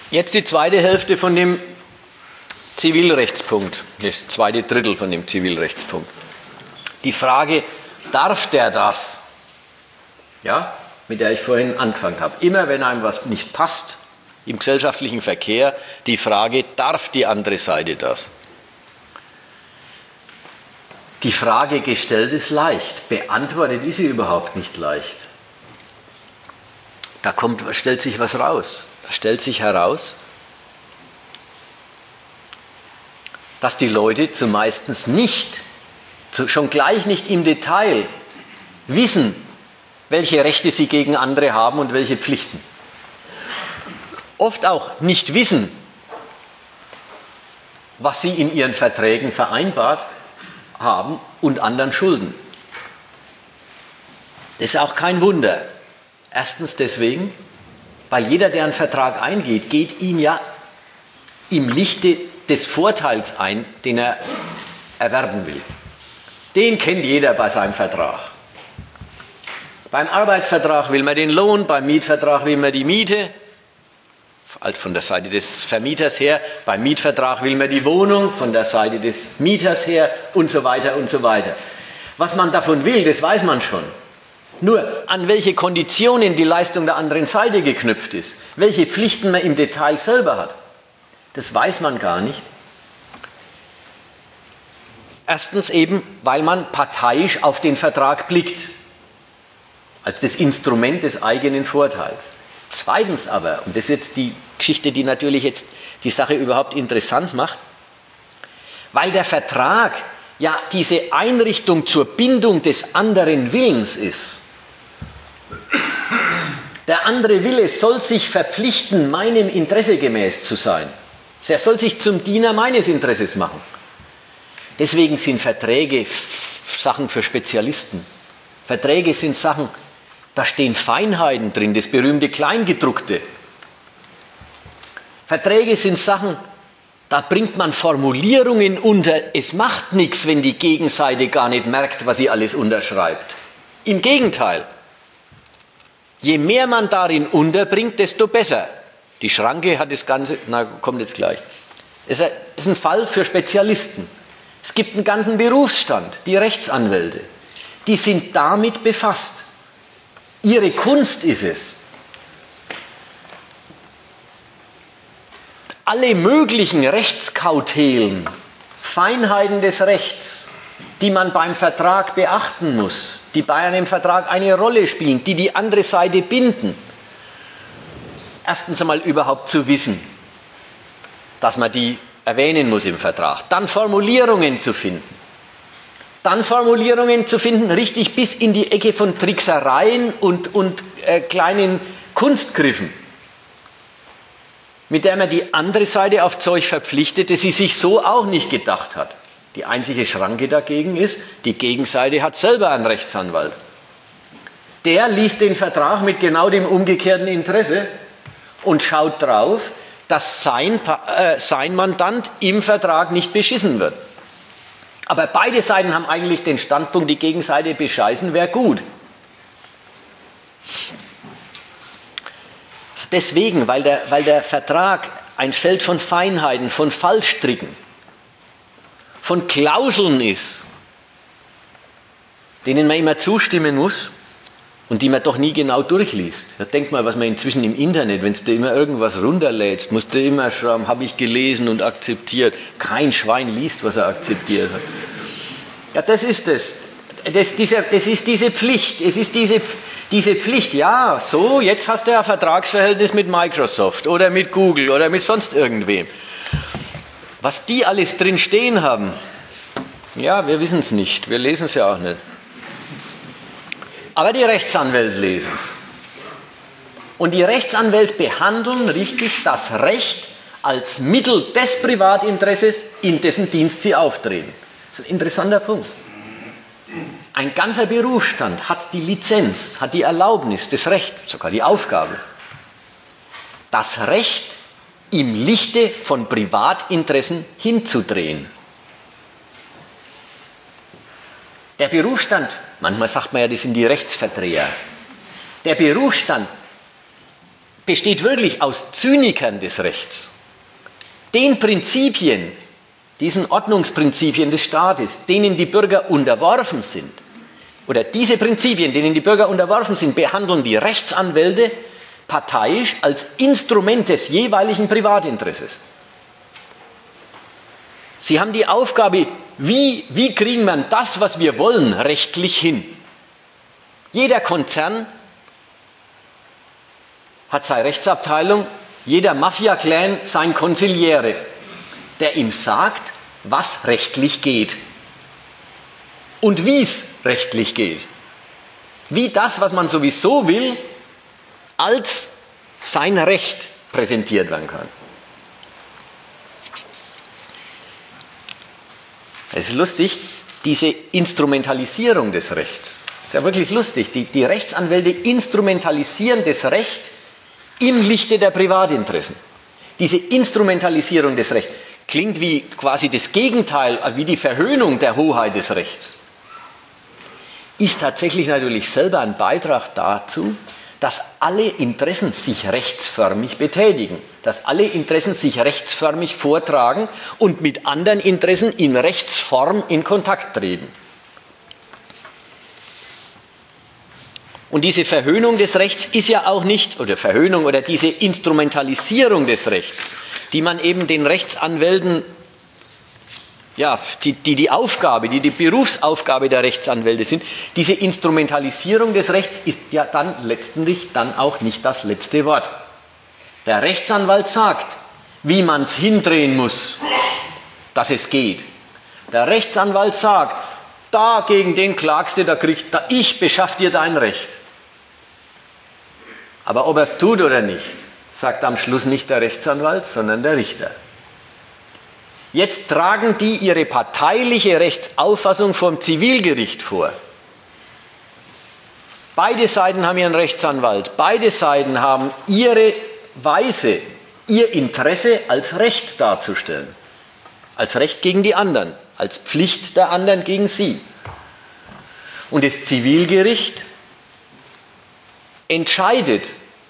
Jetzt die zweite Hälfte von dem Zivilrechtspunkt, das zweite Drittel von dem Zivilrechtspunkt. Die Frage, darf der das? Ja, mit der ich vorhin angefangen habe. Immer wenn einem was nicht passt im gesellschaftlichen Verkehr, die Frage, darf die andere Seite das? Die Frage gestellt ist leicht, beantwortet ist sie überhaupt nicht leicht. Da stellt sich was raus. Da stellt sich heraus, dass die Leute zumeistens nicht, schon gleich nicht im Detail wissen, welche Rechte sie gegen andere haben und welche Pflichten. Oft auch nicht wissen, was sie in ihren Verträgen vereinbart haben und anderen schulden. Das ist auch kein Wunder. Erstens deswegen, weil jeder, der einen Vertrag eingeht, geht ihn ja im Lichte des Vorteils ein, den er erwerben will. Den kennt jeder bei seinem Vertrag. Beim Arbeitsvertrag will man den Lohn, beim Mietvertrag will man die Miete, von der Seite des Vermieters her, beim Mietvertrag will man die Wohnung, von der Seite des Mieters her und so weiter und so weiter. Was man davon will, das weiß man schon. Nur an welche Konditionen die Leistung der anderen Seite geknüpft ist, welche Pflichten man im Detail selber hat, das weiß man gar nicht. Erstens eben, weil man parteiisch auf den Vertrag blickt, als das Instrument des eigenen Vorteils. Zweitens aber, und das ist jetzt die Geschichte, die natürlich jetzt die Sache überhaupt interessant macht, weil der Vertrag ja diese Einrichtung zur Bindung des anderen Willens ist. Der andere Wille soll sich verpflichten, meinem Interesse gemäß zu sein. Er soll sich zum Diener meines Interesses machen. Deswegen sind Verträge Sachen für Spezialisten. Verträge sind Sachen, da stehen Feinheiten drin, das berühmte Kleingedruckte. Verträge sind Sachen, da bringt man Formulierungen unter. Es macht nichts, wenn die Gegenseite gar nicht merkt, was sie alles unterschreibt. Im Gegenteil. Je mehr man darin unterbringt, desto besser. Die Schranke hat das Ganze, kommt jetzt gleich. Es ist ein Fall für Spezialisten. Es gibt einen ganzen Berufsstand, die Rechtsanwälte. Die sind damit befasst. Ihre Kunst ist es, alle möglichen Rechtskautelen, Feinheiten des Rechts, die man beim Vertrag beachten muss, die bei einem Vertrag eine Rolle spielen, die die andere Seite binden. Erstens einmal überhaupt zu wissen, dass man die erwähnen muss im Vertrag. Dann Formulierungen zu finden. Dann Formulierungen zu finden, richtig bis in die Ecke von Tricksereien und kleinen Kunstgriffen, mit der man die andere Seite auf Zeug verpflichtet, das sie sich so auch nicht gedacht hat. Die einzige Schranke dagegen ist, die Gegenseite hat selber einen Rechtsanwalt. Der liest den Vertrag mit genau dem umgekehrten Interesse und schaut drauf, dass sein Mandant im Vertrag nicht beschissen wird. Aber beide Seiten haben eigentlich den Standpunkt, die Gegenseite bescheißen wäre gut. Deswegen, weil der Vertrag ein Feld von Feinheiten, von Fallstricken, von Klauseln ist, denen man immer zustimmen muss und die man doch nie genau durchliest. Ja, denk mal, was man inzwischen im Internet, wenn du immer irgendwas runterlädst, musst du immer schreiben, habe ich gelesen und akzeptiert. Kein Schwein liest, was er akzeptiert hat. Ja, das ist es. Das ist diese Pflicht. Es ist diese Pflicht. Ja, so, jetzt hast du ja ein Vertragsverhältnis mit Microsoft oder mit Google oder mit sonst irgendwem. Was die alles drin stehen haben, ja, wir wissen es nicht. Wir lesen es ja auch nicht. Aber die Rechtsanwälte lesen es. Und die Rechtsanwälte behandeln richtig das Recht als Mittel des Privatinteresses, in dessen Dienst sie auftreten. Das ist ein interessanter Punkt. Ein ganzer Berufsstand hat die Lizenz, hat die Erlaubnis, das Recht, sogar die Aufgabe, das Recht im Lichte von Privatinteressen hinzudrehen. Der besteht wirklich aus Zynikern des Rechts. Den Prinzipien, diesen Ordnungsprinzipien des Staates, denen die Bürger unterworfen sind, oder diese Prinzipien, denen die Bürger unterworfen sind, behandeln die Rechtsanwälte parteiisch als Instrument des jeweiligen Privatinteresses. Sie haben die Aufgabe, wie kriegen wir das, was wir wollen, rechtlich hin? Jeder Konzern hat seine Rechtsabteilung, jeder Mafia-Clan sein Konziliere, der ihm sagt, was rechtlich geht und wie es rechtlich geht. Wie das, was man sowieso will, als sein Recht präsentiert werden kann. Es ist lustig, diese Instrumentalisierung des Rechts. Es ist ja wirklich lustig. Die Rechtsanwälte instrumentalisieren das Recht im Lichte der Privatinteressen. Diese Instrumentalisierung des Rechts klingt wie quasi das Gegenteil, wie die Verhöhnung der Hoheit des Rechts. Ist tatsächlich natürlich selber ein Beitrag dazu, dass alle Interessen sich rechtsförmig betätigen, dass alle Interessen sich rechtsförmig vortragen und mit anderen Interessen in Rechtsform in Kontakt treten. Und diese Verhöhnung des Rechts ist ja auch nicht, oder Verhöhnung oder diese Instrumentalisierung des Rechts, die man eben den Rechtsanwälten, ja, die Aufgabe, die Berufsaufgabe der Rechtsanwälte sind, diese Instrumentalisierung des Rechts ist ja dann letztendlich dann auch nicht das letzte Wort. Der Rechtsanwalt sagt, wie man es hindrehen muss, dass es geht. Der Rechtsanwalt sagt, da gegen den klagst du, ich beschaff dir dein Recht. Aber ob er es tut oder nicht, sagt am Schluss nicht der Rechtsanwalt, sondern der Richter. Jetzt tragen die ihre parteiliche Rechtsauffassung vom Zivilgericht vor. Beide Seiten haben ihren Rechtsanwalt, beide Seiten haben ihre Weise, ihr Interesse als Recht darzustellen. Als Recht gegen die anderen, als Pflicht der anderen gegen sie. Und das Zivilgericht entscheidet,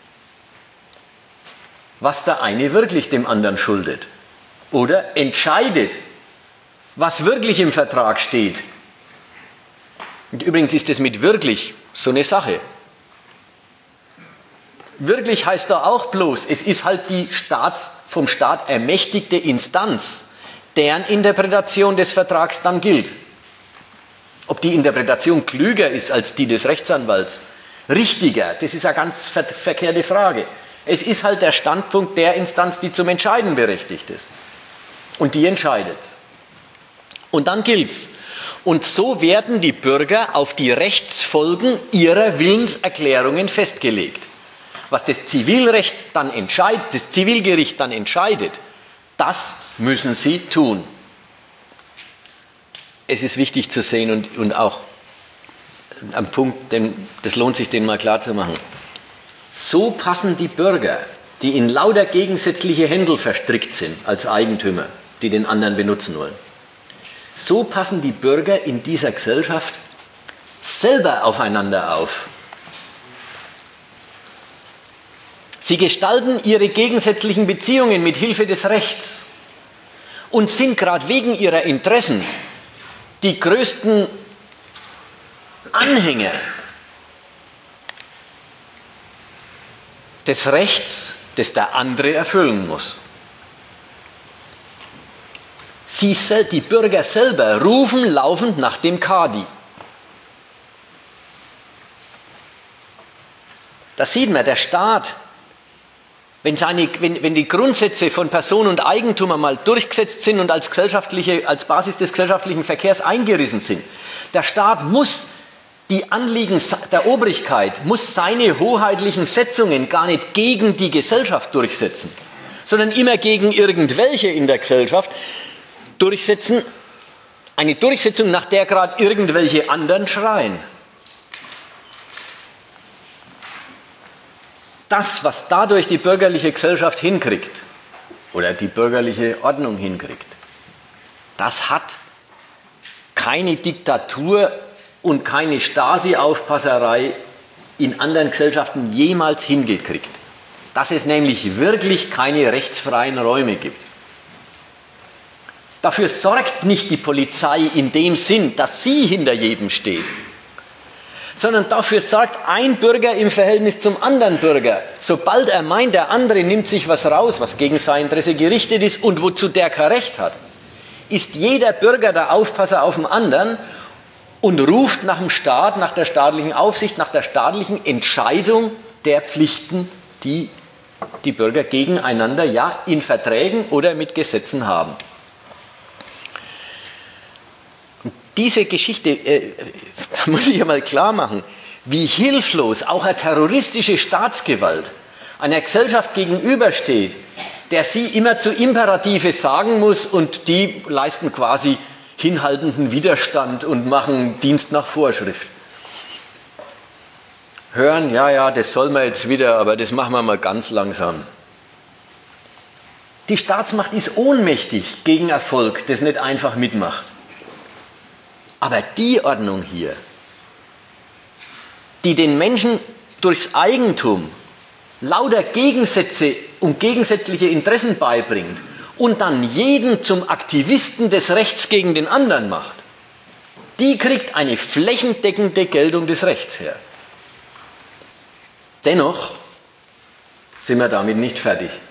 was der eine wirklich dem anderen schuldet. Oder entscheidet, was wirklich im Vertrag steht. Und übrigens ist es mit wirklich so eine Sache. Wirklich heißt da auch bloß, es ist halt die vom Staat ermächtigte Instanz, deren Interpretation des Vertrags dann gilt. Ob die Interpretation klüger ist als die des Rechtsanwalts, richtiger, das ist eine ganz verkehrte Frage. Es ist halt der Standpunkt der Instanz, die zum Entscheiden berechtigt ist. Und die entscheidet. Und dann gilt's. Und so werden die Bürger auf die Rechtsfolgen ihrer Willenserklärungen festgelegt. Was das Zivilrecht dann das Zivilgericht dann entscheidet, das müssen sie tun. Es ist wichtig zu sehen und auch am Punkt, das lohnt sich, den mal klar zu machen. So passen die Bürger, die in lauter gegensätzliche Händel verstrickt sind als Eigentümer, die den anderen benutzen wollen. So passen die Bürger in dieser Gesellschaft selber aufeinander auf. Sie gestalten ihre gegensätzlichen Beziehungen mit Hilfe des Rechts und sind gerade wegen ihrer Interessen die größten Anhänger des Rechts, das der andere erfüllen muss. Die Bürger selber rufen laufend nach dem Kadi. Das sieht man, der Staat, wenn die Grundsätze von Person und Eigentum einmal durchgesetzt sind und als Basis des gesellschaftlichen Verkehrs eingerissen sind, der Staat muss die Anliegen der Obrigkeit, muss seine hoheitlichen Setzungen gar nicht gegen die Gesellschaft durchsetzen, sondern immer gegen irgendwelche in der Gesellschaft durchsetzen, eine Durchsetzung, nach der gerade irgendwelche anderen schreien. Das, was dadurch die bürgerliche Gesellschaft hinkriegt, oder die bürgerliche Ordnung hinkriegt, das hat keine Diktatur und keine Stasi-Aufpasserei in anderen Gesellschaften jemals hingekriegt. dass es nämlich wirklich keine rechtsfreien Räume gibt. Dafür sorgt nicht die Polizei in dem Sinn, dass sie hinter jedem steht, sondern dafür sorgt ein Bürger im Verhältnis zum anderen Bürger. Sobald er meint, der andere nimmt sich was raus, was gegen sein Interesse gerichtet ist und wozu der kein Recht hat, ist jeder Bürger der Aufpasser auf den anderen und ruft nach dem Staat, nach der staatlichen Aufsicht, nach der staatlichen Entscheidung der Pflichten, die die Bürger gegeneinander ja in Verträgen oder mit Gesetzen haben. Diese Geschichte muss ich einmal klar machen, wie hilflos auch eine terroristische Staatsgewalt einer Gesellschaft gegenübersteht, der sie immer zu Imperative sagen muss und die leisten quasi hinhaltenden Widerstand und machen Dienst nach Vorschrift. Hören, ja, das soll man jetzt wieder, aber das machen wir mal ganz langsam. Die Staatsmacht ist ohnmächtig gegen Erfolg, das nicht einfach mitmacht. Aber die Ordnung hier, die den Menschen durchs Eigentum lauter Gegensätze und gegensätzliche Interessen beibringt und dann jeden zum Aktivisten des Rechts gegen den anderen macht, die kriegt eine flächendeckende Geltung des Rechts her. Dennoch sind wir damit nicht fertig.